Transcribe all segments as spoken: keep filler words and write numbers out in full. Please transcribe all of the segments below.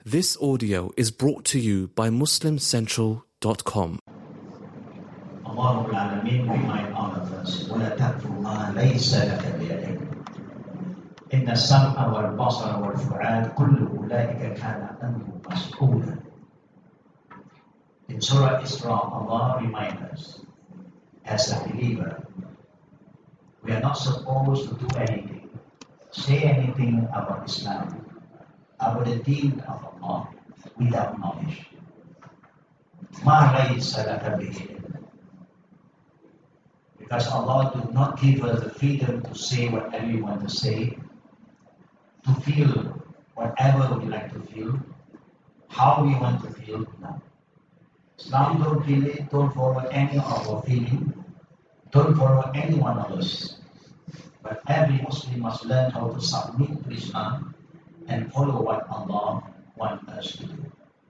This audio is brought to you by Muslim Central dot com. Allah Rabbul Alameen remind all of us, وَلَا تَقْفُ مَا لَيْسَ لَكَ بِعِلْمٍ إِنَّ السَّمْعَ وَالْبَصَرَ وَالْفُؤَادَ كُلُّ أُولَٰئِكَ كَانَ عَنْهُ مَسْئُولًا. In Surah Isra, Allah reminds us, as a believer, we are not supposed to do anything, say anything about Islam, about the deen of Allah, without knowledge. مَا لَيْسَ لَكَ بِعِلْمٍ. Because Allah did not give us the freedom to say whatever we want to say, to feel whatever we like to feel, how we want to feel. No. Islam don't really, don't follow any of our feeling, don't follow any one of us. But every Muslim must learn how to submit to Islam and follow what Allah wants us to do.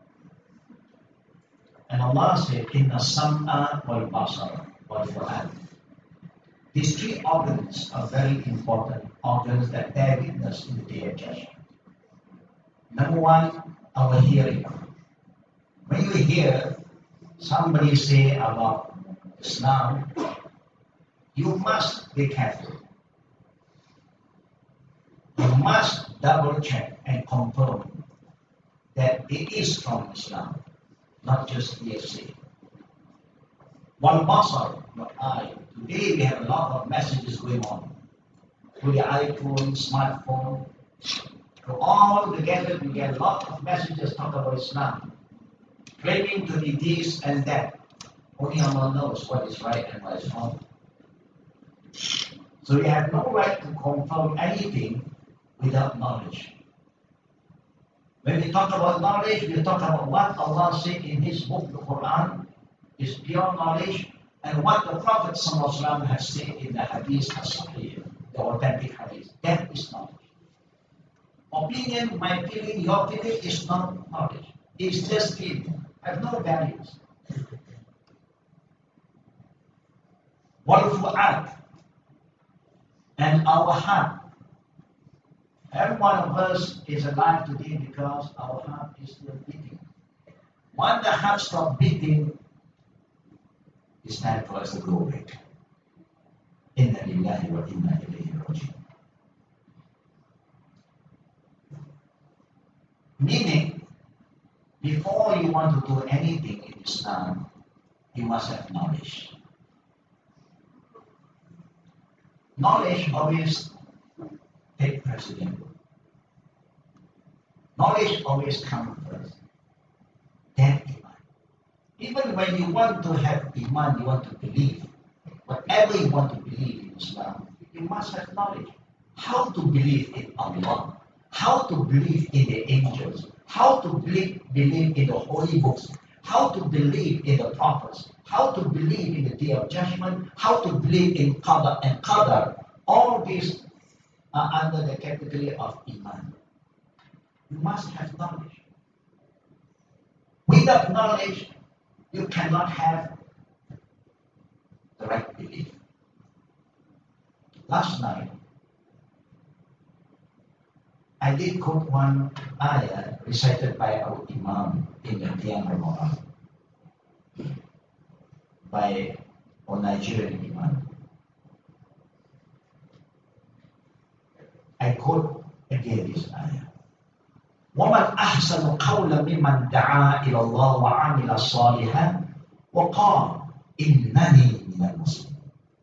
And Allah said, إِنَّ السَّمْعَ وَالْبَصَرَ وَالْفُؤَادَ. These three organs are very important organs that bear witness in the day of judgment. Number one, our hearing. When you hear somebody say about Islam, you must be careful. You must double check and confirm that it is from Islam, not just hearsay. One basar, your eye. Today we have a lot of messages going on. Through the iPhone, smartphone, so all together we get a lot of messages talk about Islam, claiming to be this and that. Only Allah knows what is right and what is wrong. So we have no right to confirm anything without knowledge. When we talk about knowledge, we talk about what Allah said in His book, the Quran, is pure knowledge, and what the Prophet ﷺ has said in the Hadith as-Sahih, the authentic Hadith. That is knowledge. Opinion, my feeling, your feeling is not knowledge. It's just feeling. Has no values. Wal-Fu'ad, and our heart. Every one of us is alive today because our heart is still beating. When the heart stops beating, it's time for us to go back. Inna lillahi wa inna ilayhi raji'un. Meaning, before you want to do anything in Islam, you must have knowledge. Knowledge always take precedence. Knowledge always comes first. Then Iman. Even when you want to have Iman, you want to believe, whatever you want to believe in Islam, you must have knowledge. How to believe in Allah, how to believe in the angels, how to believe, believe in the holy books, how to believe in the prophets, how to believe in the day of judgment, how to believe in Qadar and Qadar. All these are under the category of Iman. You must have knowledge. Without knowledge, you cannot have the right belief. Last night, I did quote one ayah recited by our Imam in the Qiyam Ramadan by our Nigerian Imam. I quote again this ayah. وَمَنْ أَحْسَنُ قَوْلًا مِمَّنْ دَعَا إِلَى اللَّهِ وَعَمِلَ صَالِحًا وَقَالَ إِنَّنِي مِنَ الْمُسْلِمِينَ.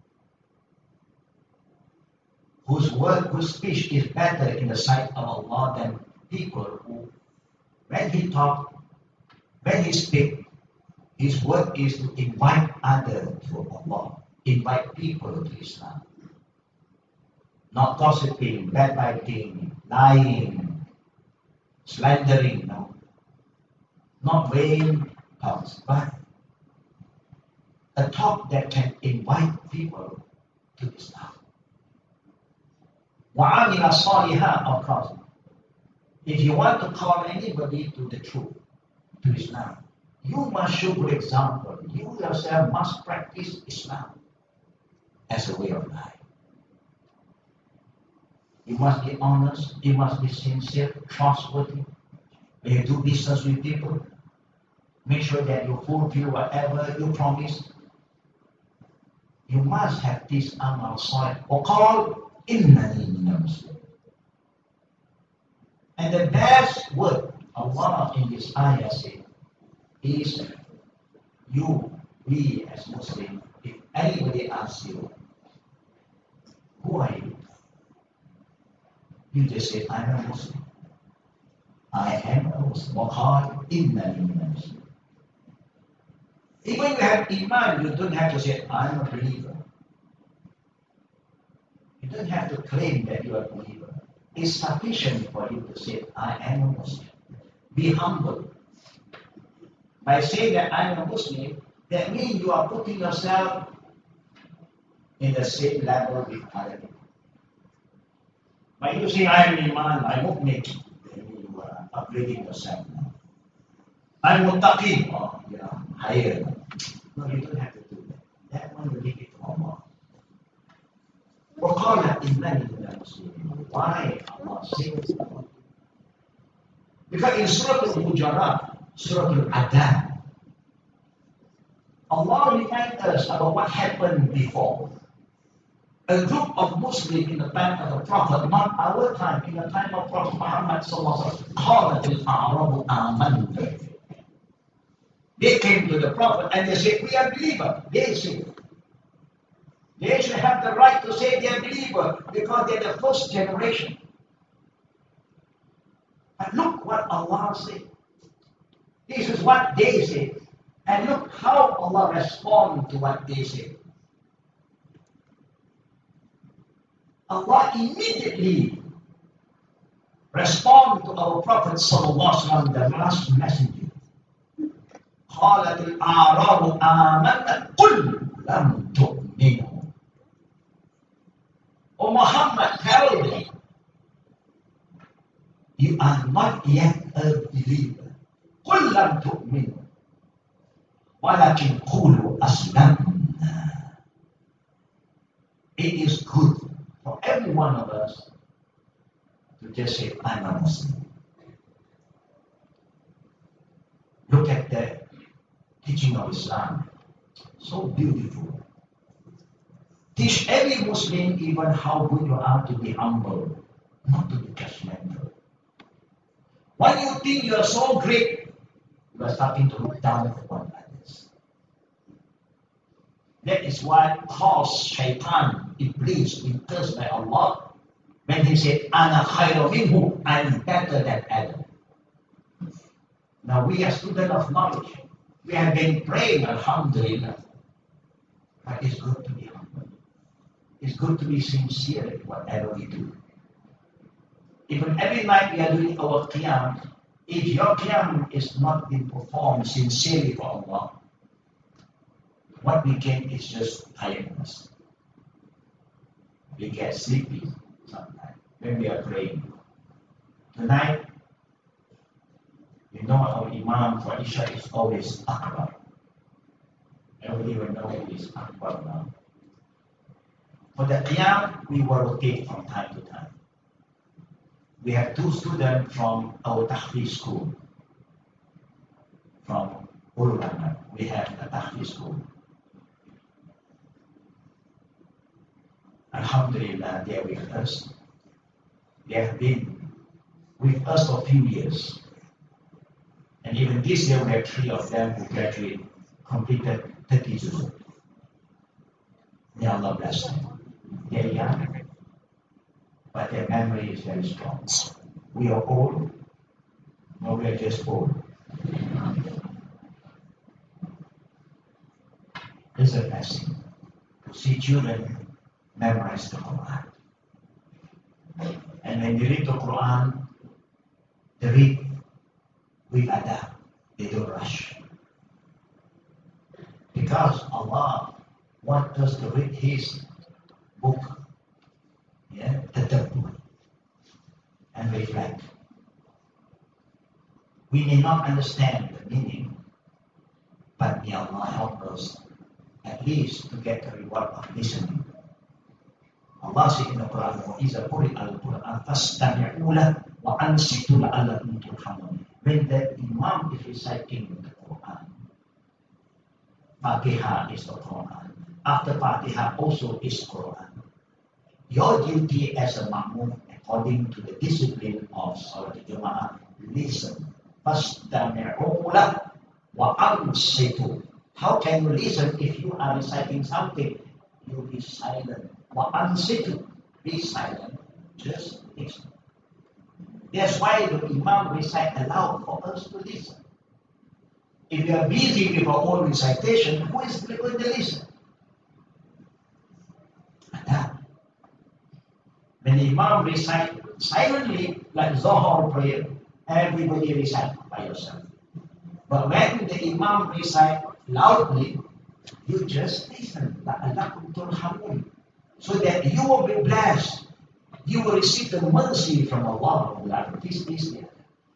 Whose word, whose speech is better in the sight of Allah than people who, when he talk, when he speak, his word is to invite others to Allah, invite people to Islam. Not gossiping, backbiting, lying, slandering, no. Not vain talks, but a talk that can invite people to Islam. وَعَمِلَ صَالِحًا, of course. If you want to call anybody to the truth, to Islam, you must show good example. You yourself must practice Islam as a way of life. You must be honest, you must be sincere, trustworthy. When you do business with people, make sure that you fulfill whatever you promise. You must have this amal salih. وَقَالْ إِنَّنِي مِنَ الْمُسْلِمِينَ. And the best word Allah in this ayah said is, you, we as Muslims, if anybody asks you, who are you? You just say, I'm a Muslim. I am a Muslim. وَقَالْ إِنَّنِي مِنَ الْمُسْلِمِينَ. Even if you have iman, you don't have to say, I'm a believer. You don't have to claim that you are a believer. It's sufficient for you to say, I am a Muslim. Be humble. By saying that I am a Muslim, that means you are putting yourself in the same level with other people. By you saying, I am Iman, I am Mu'min, then you are upgrading yourself now. I am Muttaqin, oh, you are higher. No, you don't have to do that. That one you leave it to Allah. وَقَالَ إِنَّنِي مِنَ الْمُسْلِمِينَ. Why Allah says that? Because in Surah Al-Hujurat, Surah Al-Adhan, Allah reminds us about what happened before. A group of Muslims in the time of the Prophet, not our time, in the time of Prophet Muhammad sallallahu alaihi wasallam, they came to the Prophet and they said, we are believers. They said, they should have the right to say they are believers because they are the first generation. But look what Allah said. This is what they said. And look how Allah responds to what they said. Allah immediately responds to our Prophet sallallahu alaihi wasallam, the last messenger. قالت الأعراب آمنا قل لم تؤمنوا. O Muhammad, tell them, you are not yet a believer. قل لم تؤمنوا ولكن قولوا أسلمنا. It is good for every one of us to just say, I'm a Muslim. Look at the teaching of Islam. So beautiful. Teach every Muslim even how good you are to be humble, not to be judgmental. When you think you are so great, you are starting to look down upon others. That is what caused Shaitan, Iblis, being cursed by Allah, when he said, Ana khayru minhu, I'm better than Adam. Now we are students of knowledge. We have been praying, alhamdulillah. But it's good to be humble. It's good to be sincere in whatever we do. Even every night we are doing our qiyam, if your qiyam is not being performed sincerely for Allah, what we get is just tiredness. We get sleepy sometimes when we are praying. Tonight, you know our Imam for Isha is always Akbar. Everybody will know who is Akbar now. For the Qiyam, we will rotate from time to time. We have two students from our Tahfiz school. From Ululama, we have a Tahfiz school. Alhamdulillah, they are with us. They have been with us for a few years. And even this year, we have three of them who graduated, completed thirty juzul. May Allah bless them. They are young, but their memory is very strong. We are old, no, we are just old. It's a blessing to see children memorize the Quran. And when they read the Quran, they read with adab. They don't rush. Because Allah wants us to read His book, yeah, tadabbur, and reflect. We may not understand the meaning, but may Allah help us at least to get the reward of listening. Allah said in the Quran, وَإِذَا قُرِئَ الْقُرْآنُ فَاسْتَمِعُوا لَهُ وَأَنصِتُوا لَعَلَّكُمْ تُرْحَمُونَ. when the Imam is reciting the Quran, Fatiha is the Quran. After Fatiha also is Quran. Your duty as a Ma'mum, according to the discipline of Salat Jama'ah, listen. فَاسْتَمِعُوا لَهُ وَأَنْصِتُوا. How can you listen if you are reciting something? You be silent. وَأَنْصِتُوا. Be silent. Just listen. That's why the Imam recite aloud for us to listen. If you are busy with our own recitation, who is going to listen? When the Imam recite silently, like Zohar prayer, everybody recite by yourself. But when the Imam recite loudly, you just listen. So that you will be blessed. You will receive the mercy from Allah. This is it.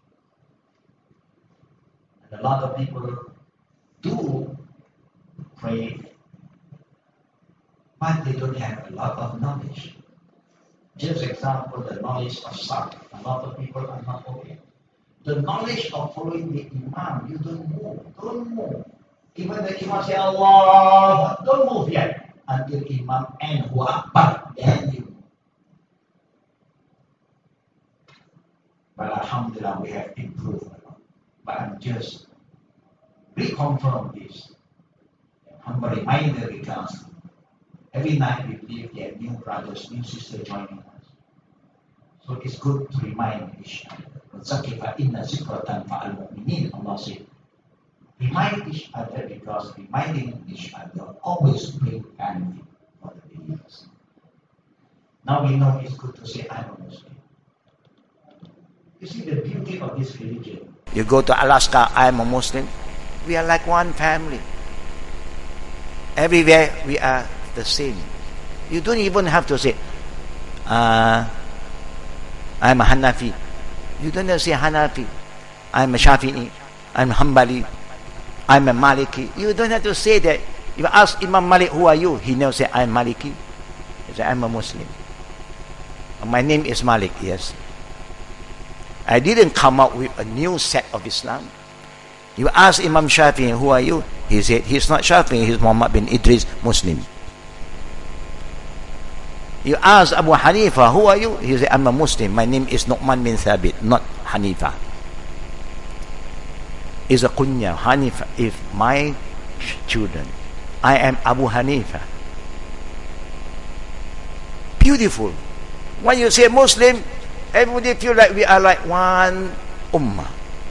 And a lot of people do pray, but they don't have a lot of knowledge. Just example, the knowledge of Salah. A lot of people are not okay. The knowledge of following the Imam, you don't move. Don't move. Even the Imam say Allah, don't move yet until Imam and Hu Akbar. Then you move. But Alhamdulillah, we have improved a lot. But I'm just reconfirm this. Humble reminder because every night we believe there are new brothers, new sisters joining us. So it's good to remind each other. Allah said, remind each other because reminding each other always brings benefit for the believers. Now we know it's good to say, I'm a Muslim. You see the beauty of this religion. You go to Alaska, I'm a Muslim. We are like one family. Everywhere we are the same. You don't even have to say, uh, I'm a Hanafi. You don't have to say Hanafi. I'm a Shafi'i. I'm a Hanbali. I'm a Maliki. You don't have to say that. If you ask Imam Malik, who are you? He never say, I'm Maliki. He say, I'm a Muslim. My name is Malik, yes. I didn't come up with a new set of Islam. You ask Imam Shafi'i, who are you? He said, he's not Shafi'i, he's Muhammad bin Idris, Muslim. You ask Abu Hanifa, who are you? He said, I'm a Muslim. My name is Nu'man bin Thabit, not Hanifa. Is a kunya. Hanifa is my children. I am Abu Hanifa. Beautiful. When you say Muslim, everybody feel like we are like one ummah.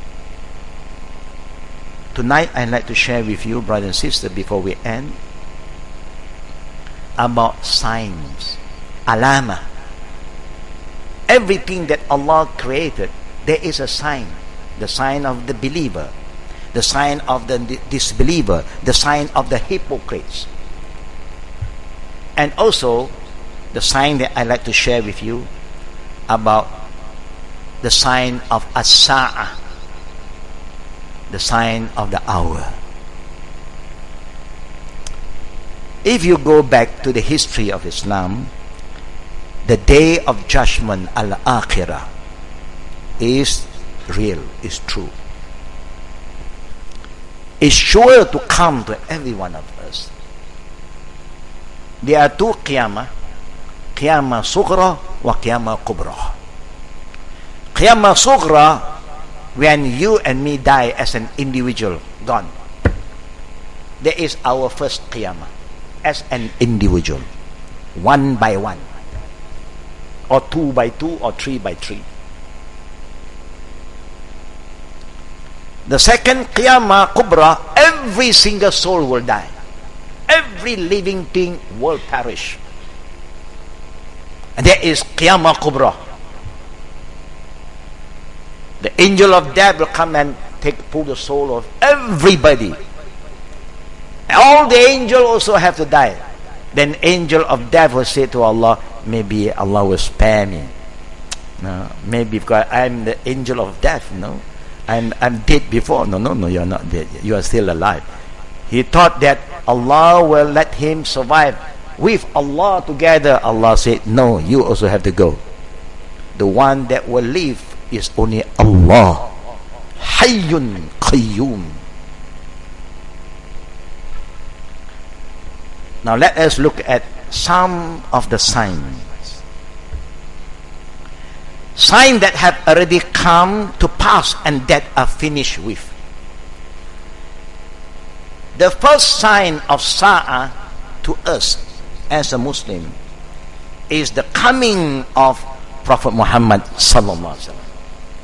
Tonight, I'd like to share with you, brothers and sisters, before we end, about signs, alama. Everything that Allah created, there is a sign. The sign of the believer, the sign of the disbeliever, the sign of the hypocrites. And also, the sign that I'd like to share with you about the sign of as-sa'ah, the sign of the hour. If you go back to the history of Islam, the day of judgment, al-akhirah, is real, is true. It's sure to come to every one of us. There are two qiyamah, qiyamah sughra wa qiyamah kubra. Qiyamah sughra, when you and me die as an individual, gone. There is our first qiyamah as an individual, one by one, or two by two, or three by three. The second qiyamah kubra, every single soul will die. Every living thing will perish. And there is qiyamah kubra. The angel of death will come and take pull the soul of everybody. All the angels also have to die. Then angel of death will say to Allah, maybe Allah will spare me. No, maybe because I'm the angel of death. No, I'm I'm dead before. No, no, no, you are not dead. You are still alive. He thought that Allah will let him survive with Allah together. Allah said, no, you also have to go. The one that will live is only Allah. Hayyun Qayyum. Now let us look at some of the signs. Signs that have already come to pass and that are finished with. The first sign of Sa'ah to us as a Muslim is the coming of Prophet Muhammad sallallahu alaihi wasallam.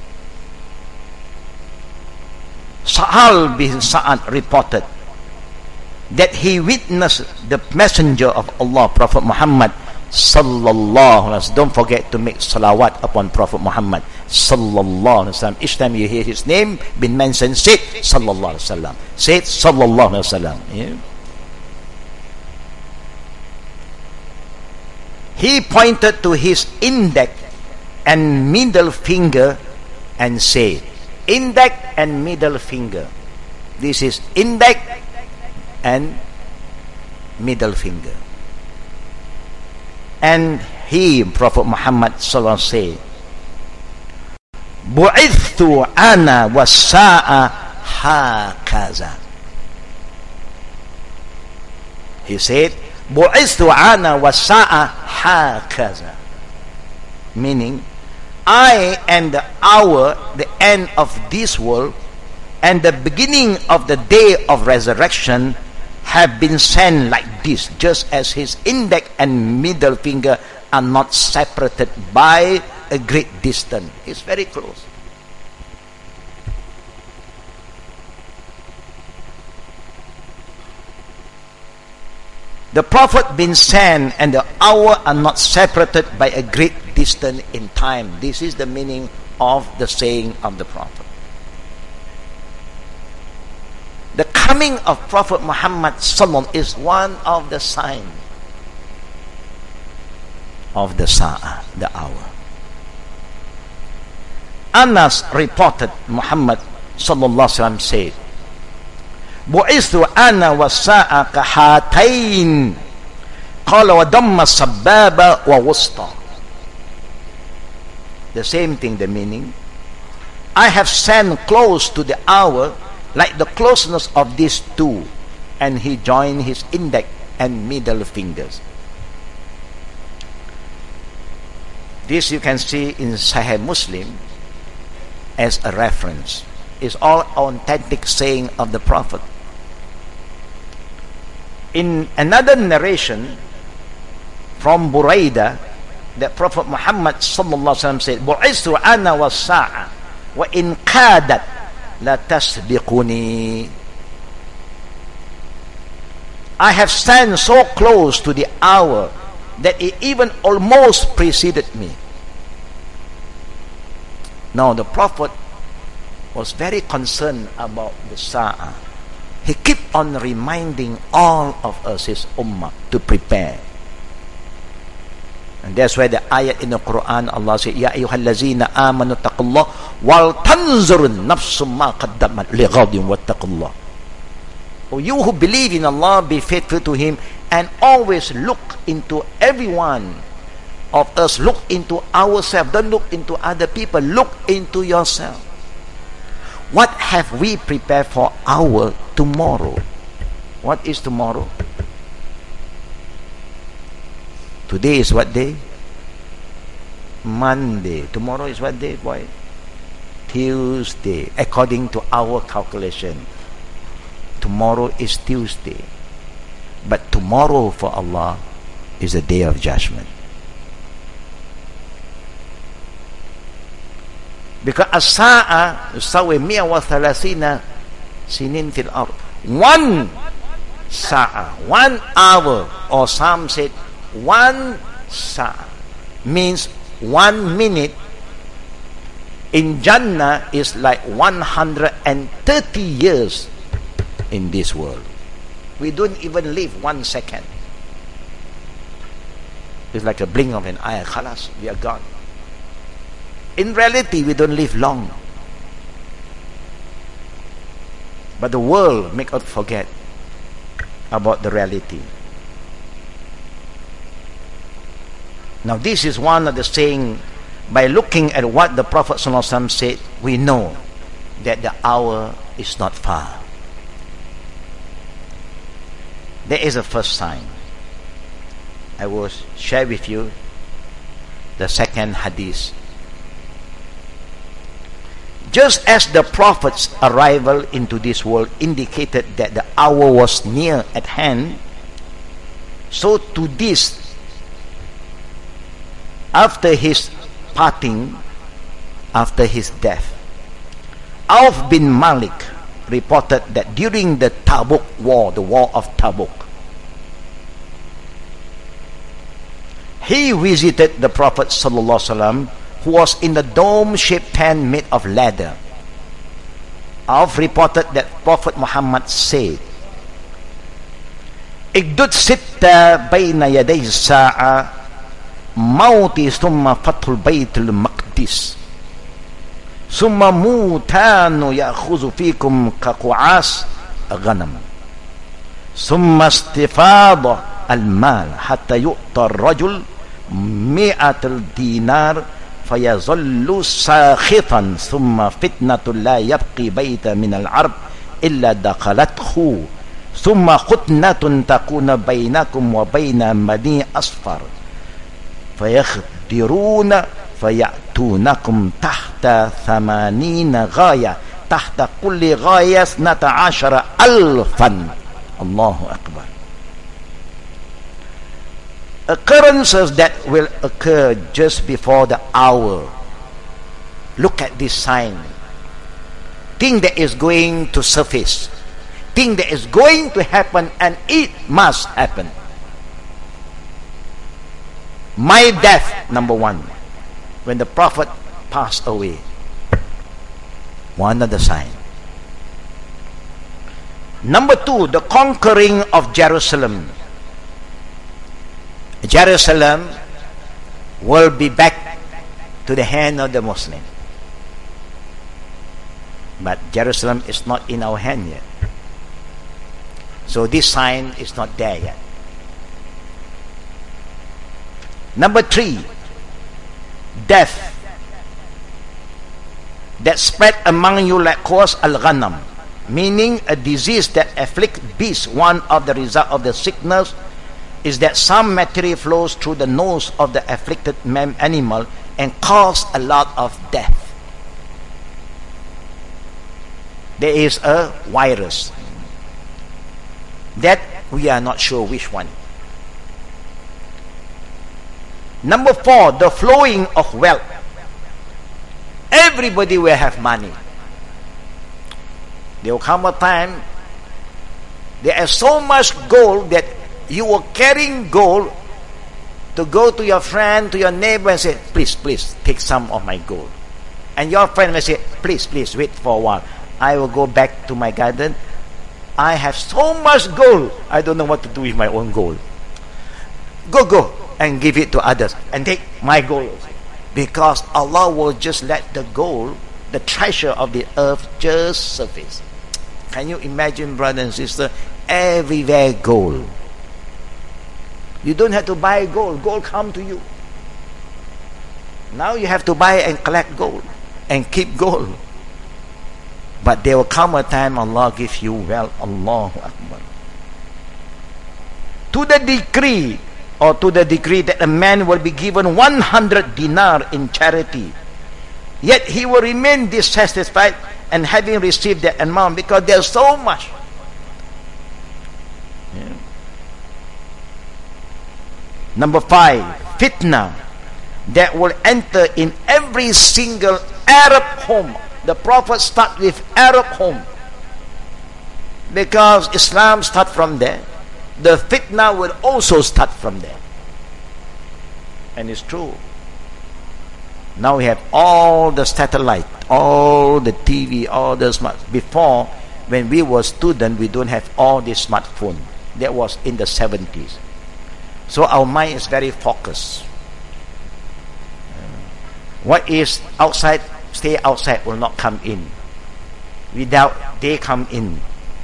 Sa'al bin Sa'ad reported that he witnessed the messenger of Allah, Prophet Muhammad sallallahu alaihi wasallam. Don't forget to make salawat upon Prophet Muhammad sallallahu alaihi wasallam. Each time you hear his name been mentioned, say sallallahu alaihi wasallam. Say sallallahu alaihi wasallam. Yeah. He pointed to his index and middle finger and said, index and middle finger. This is index and middle finger. And he, Prophet Muhammad sallallahu alaihi wasallam, said, Bu'ithtu ana was-sa'a hakaza. He said, Bu'ithtu ana was-sa'a hakaza. Meaning, I am the hour, the end of this world, and the beginning of the day of resurrection have been sent like this, just as his index and middle finger are not separated by a great distance. It's very close. The Prophet been sent and the hour are not separated by a great distance in time. This is the meaning of the saying of the Prophet. The coming of Prophet Muhammad sallallahu is one of the signs of the Sa'ah, the hour. Anas reported Muhammad sallallahu alaihi wasallam said, Bu'ithu ana was-sa'a kahatayn, qala wa damma sababa wa wusta. The same thing, the meaning. I have sent close to the hour like the closeness of these two, and he joined his index and middle fingers. This you can see in Sahih Muslim as a reference. It's all authentic saying of the Prophet. In another narration from Buraidah, the Prophet Muhammad sallallahu alaihi wasallam said, Bu'ithu ana was-sa'a wa in qadat la tasbiquni. I have stand so close to the hour that it even almost preceded me. Now the Prophet was very concerned about the Sa'ah. He kept on reminding all of us, his ummah, to prepare. And that's why the ayat in the Quran, Allah said, Ya ayyuhallazina amanu taqullah wal tanzurun nafsum ma qaddamat lighadin wattaqullah. Oh, you who believe in Allah, be faithful to Him and always look into everyone of us. Look into ourselves. Don't look into other people. Look into yourself. What have we prepared for our tomorrow? What is tomorrow? Today is what day? Monday. Tomorrow is what day, boy? Tuesday. According to our calculation, tomorrow is Tuesday. But tomorrow for Allah is the day of judgment. Because as-sa'a yusawi mi'a wa thalathina sinin fil ard. One sa'a, one hour, or some said one sa'a, means one minute in Jannah is like one hundred thirty years in this world. We don't even live one second. It's like a blink of an eye. Khalas, we are gone. In reality, we don't live long. But the world make us forget about the reality. Now this is one of the saying, by looking at what the Prophet ﷺ said, we know that the hour is not far. That is the first sign. I will share with you the second hadith. Just as the Prophet's arrival into this world indicated that the hour was near at hand, so to this, after his parting, after his death, Auf bin Malik reported that during the Tabuk war, the war of Tabuk, he visited the Prophet sallallahu alaihi wasallam, who was in the dome-shaped tent made of leather. Auf reported that Prophet Muhammad said, "Igdud sitta bayna yaday sa'a mauti thumma fathul baytul maqdis thumma mutanu ya'khudhu fikum kaqu'as ghanam thumma istifada al-mal hatta yu'ta ar-rajul mi'atul dinar fayazallu sakhitan thumma fitnatul la yabqi bayta min al-arab illa dakhalathu thumma khutnatun takuna bainakum wa baina bani asfar fayakhdiruna fayatunakum tahta thamanina ghaya tahta kulli ghaya isnata ashara alfan." Allahu Akbar. Occurrences that will occur just before the hour. Look at this sign. Thing that is going to surface. Thing that is going to happen, and it must happen. My death, number one. When the Prophet passed away. One of the signs. Number two, the conquering of Jerusalem. Jerusalem will be back to the hand of the Muslim. But Jerusalem is not in our hand yet. So this sign is not there yet. Number three, death that spread among you like cause al-ghanam, meaning a disease that afflicts beasts. One of the result of the sickness is that some material flows through the nose of the afflicted animal and cause a lot of death. There is a virus that we are not sure which one. Number four, the flowing of wealth. Everybody will have money. There will come a time there is so much gold that you were carrying gold to go to your friend, to your neighbor and say, "Please, please, take some of my gold." And your friend will say, "Please, please, wait for a while. I will go back to my garden. I have so much gold. I don't know what to do with my own gold. Go, go, and give it to others. And take my gold." Because Allah will just let the gold, the treasure of the earth, just surface. Can you imagine, brother and sister? Everywhere gold. You don't have to buy gold. Gold come to you. Now you have to buy and collect gold and keep gold. But there will come a time Allah give you wealth. Allahu Akbar. To the decree or to the degree that a man will be given one hundred dinar in charity, yet he will remain dissatisfied and having received that amount because there's so much. Yeah. Number five, fitna that will enter in every single Arab home. The Prophet start with Arab home because Islam start from there. The fitna will also start from there. And it's true. Now we have all the satellite, all the T V, all the smart. Before, when we were students, we don't have all this smartphone. That was in the seventies. So our mind is very focused. What is outside, stay outside, will not come in. Without, they come in.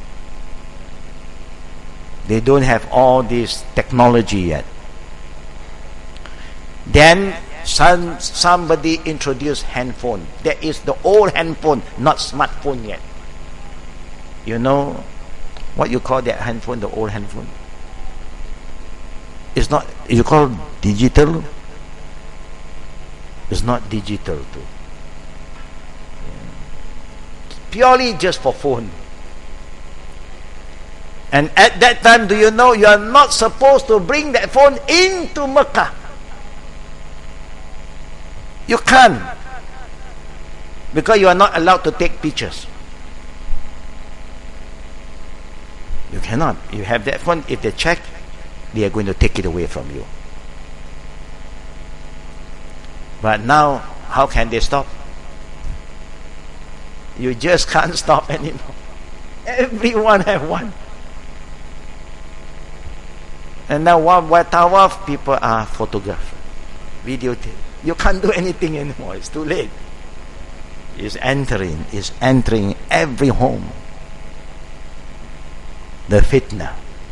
They don't have all this technology yet. Then some, somebody introduced handphone. That is the old handphone, not smartphone yet. You know what you call that handphone, the old handphone? It's not, you call it digital? It's not digital too. Purely just for phone. And at that time, do you know, you are not supposed to bring that phone into Mecca. You can't. Because you are not allowed to take pictures. You cannot. You have that phone, if they check, they are going to take it away from you. But now, how can they stop? You just can't stop anymore. Everyone have one. And now while tawaf, people are photographed, videotape. You can't do anything anymore. It's too late. It's entering, it's entering every home. The fitna.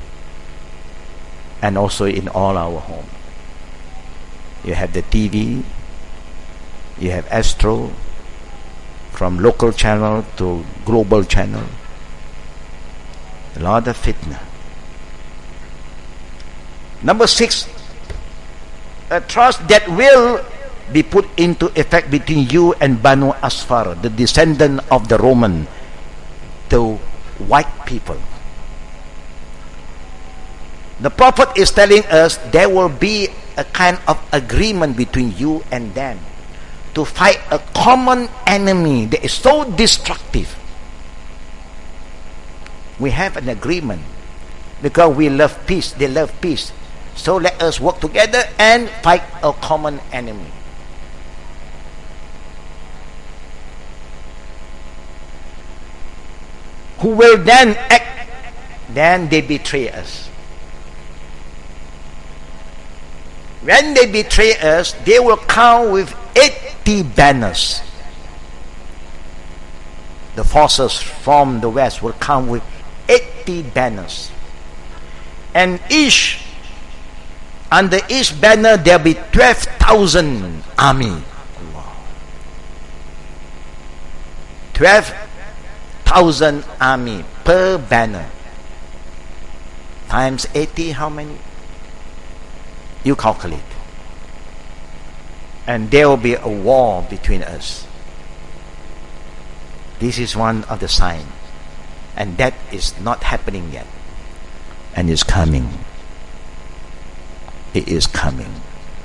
And also in all our home. You have the T V, you have Astro, from local channel to global channel. A lot of fitna. Number six, a trust that will be put into effect between you and Banu Asfar, the descendant of the Roman, the white people. The Prophet is telling us there will be a kind of agreement between you and them to fight a common enemy that is so destructive. We have an agreement because we love peace, they love peace. So let us work together and fight a common enemy. Who will then act, then they betray us. When they betray us, they will come with eighty banners. The forces from the west will come with eighty banners. And each, under each banner, there will be twelve thousand army. twelve thousand army per banner. Times eighty, how many? You calculate. And there will be a war between us. This is one of the signs. And that is not happening yet. And is coming. It is coming.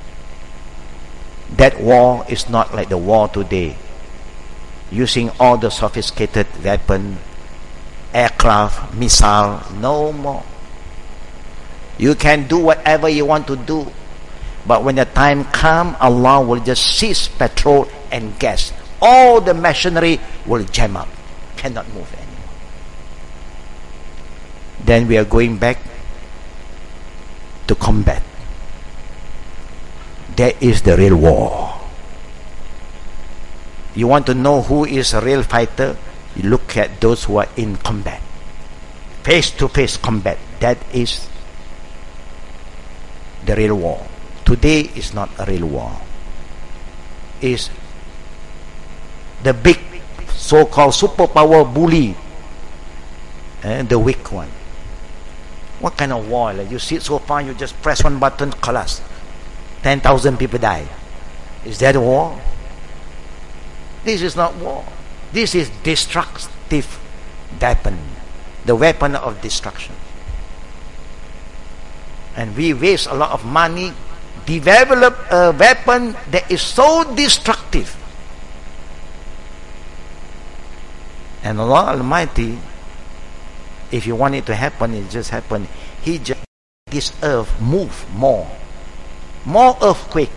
That war is not like the war today, using all the sophisticated weapon, aircraft, missile, no more. You can do whatever you want to do, but when the time comes, Allah will just cease petrol and gas. All the machinery will jam up, cannot move anymore. Then we are going back to combat. That is the real war. You want to know who is a real fighter? You look at those who are in combat, face-to-face combat. That is the real war. Today is not a real war. It's the big so-called superpower bully and the weak one. What kind of war? Like you sit so far, you just press one button, collapse. ten thousand people die. Is that a war? This is not war. This is destructive weapon. The weapon of destruction. And we waste a lot of money, develop a weapon that is so destructive. And Allah Almighty, if you want it to happen, it just happen. He just this earth move more. More earthquake.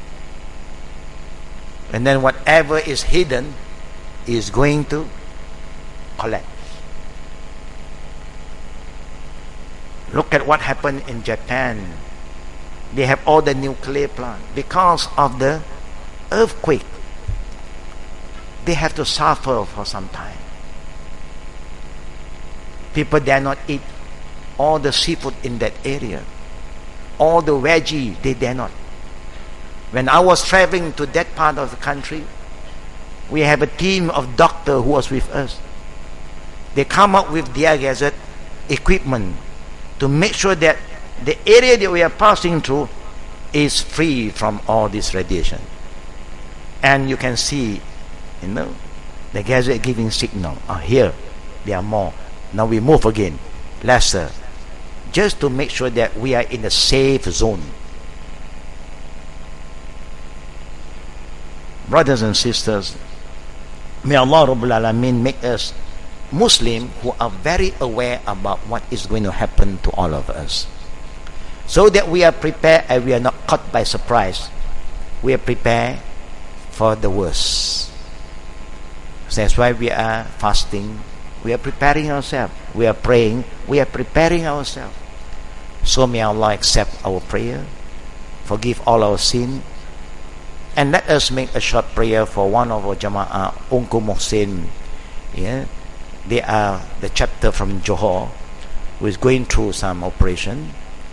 And then whatever is hidden is going to collapse. Look at what happened in Japan. They have all the nuclear plant. Because of the earthquake, they have to suffer for some time. People dare not eat all the seafood in that area. All the veggie, they dare not. When I was traveling to that part of the country, we have a team of doctors who was with us. They come up with their gadget equipment to make sure that the area that we are passing through is free from all this radiation. And you can see, you know, the gadget giving signal. Oh, here, there are more. Now we move again, lesser, just to make sure that we are in a safe zone. Brothers and sisters, may Allah Rabbul Alameen make us Muslim who are very aware about what is going to happen to all of us, so that we are prepared and we are not caught by surprise. We are prepared for the worst. So that's why we are fasting. We are preparing ourselves. We are praying. We are preparing ourselves. So may Allah accept our prayer, forgive all our sin, and let us make a short prayer for one of our Jama'ah, Uncle Mohsin. Yeah, they are the chapter from Johor who is going through some operation.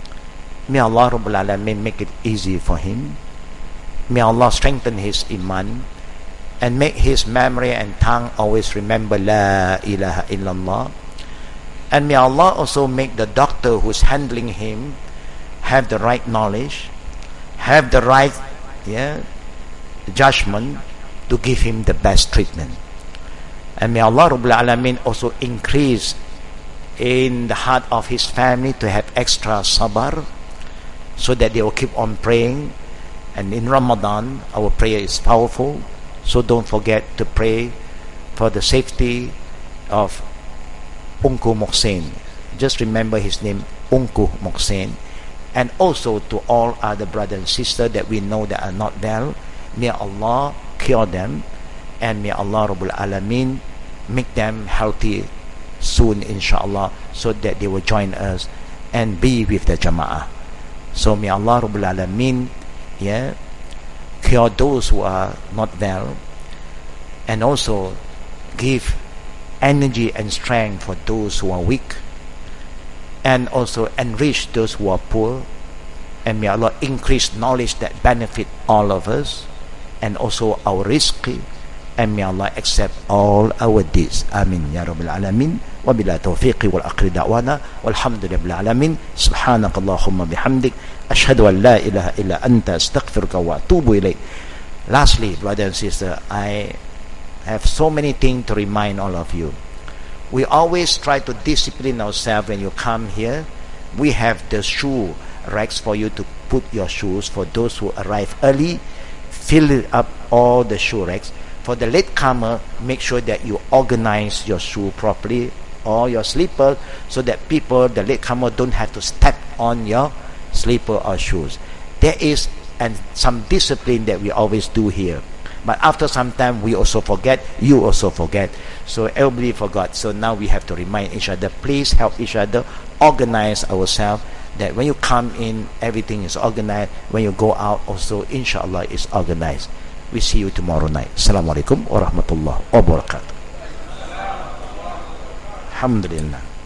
May Allah Rabbul Alameen make it easy for him. May Allah strengthen his iman and make his memory and tongue always remember La ilaha illallah. And may Allah also make the doctor who's handling him have the right knowledge, have the right yeah, judgment to give him the best treatment. And may Allah Rabbul Alameen also increase in the heart of his family to have extra sabar, so that they will keep on praying. And in Ramadan, our prayer is powerful, so don't forget to pray for the safety of Uncle Mohsin. Just remember his name, Uncle Mohsin. And also to all other brothers and sisters that we know that are not well, may Allah cure them, and may Allah Rabbul Alameen make them healthy soon, inshallah, so that they will join us and be with the Jama'ah. So may Allah Rabbul Alameen yeah, cure those who are not well, and also give energy and strength for those who are weak, and also enrich those who are poor. And may Allah increase knowledge that benefit all of us, and also our rizq, and may Allah accept all our deeds. Amin ya Rabbil Alamin. Wa bila tawfiqi wal akhir da'wana walhamdulillahi rabbil alamin. Subhanakallahumma bihamdik ashhadu an la ilaha illa anta astaghfiruka wa atubu ilayk. Lastly, brother and sister, I have so many things to remind all of you. We always try to discipline ourselves when you come here. We have the shoe racks for you to put your shoes. For those who arrive early, fill up all the shoe racks. For the latecomer, make sure that you organize your shoe properly, or your slipper, so that people, the latecomer, don't have to step on your slipper or shoes. There is and some discipline that we always do here, but after some time we also forget, you also forget, so everybody forgot. So now we have to remind each other, please help each other organize ourselves, that when you come in everything is organized, when you go out also inshallah is organized. We see you tomorrow night. Assalamu alaikum wa rahmatullah wa barakatuh. Alhamdulillah.